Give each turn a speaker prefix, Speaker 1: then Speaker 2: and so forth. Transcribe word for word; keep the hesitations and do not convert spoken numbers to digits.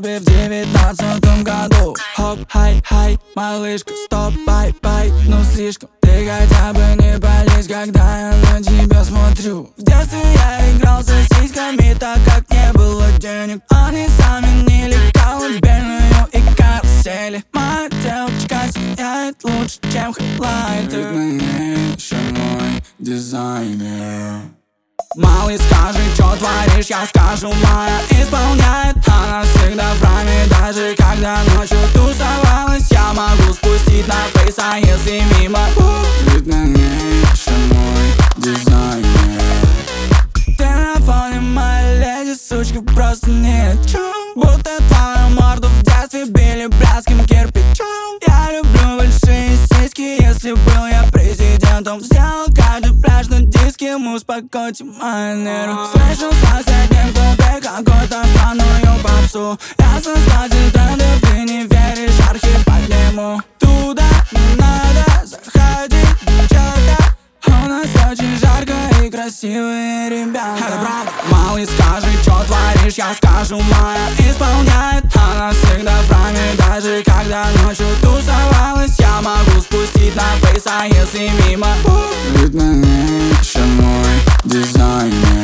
Speaker 1: клубе в девятнадцатом году. Хоп, хай, хай, малышка, стоп, бай, бай. Ну слишком, ты хотя бы не пались, когда я на тебя смотрю. В детстве я играл с сиськами, так как не было денег. Они заменили колыбельную и карусели. Моя девочка сияет лучше, чем хайлайты. Ведь на ней еще мой дизайнер. Малый, скажи, чё творишь, я скажу, моя исполняет. Она всегда в прайме, даже когда ночью тусовалась. Я могу спустить на фейс, а если мимо, ведь на ней еще мой дизайнер. Ты на фоне моей леди, сучка, просто ни о чем. Будто твою морду в детстве били блядским кирпичом. Я люблю большие сиськи, если был я президентом. Сделал каждый пляж на диске, успокойте мои нервы. Слышу в соседнем клубе какую-то странную попсу. Я создатель трендов, ты не веришь, архив подниму. Туда не надо заходить, девчата. У нас очень жарко и красивые ребята. Это правда. Малый, скажи, чё творишь, я скажу, моя исполняет. Она всегда в прайме, даже когда ночью тусовалась. Я могу спустить на фейс, а если мимо, ведь на ней еще мой дизайнер.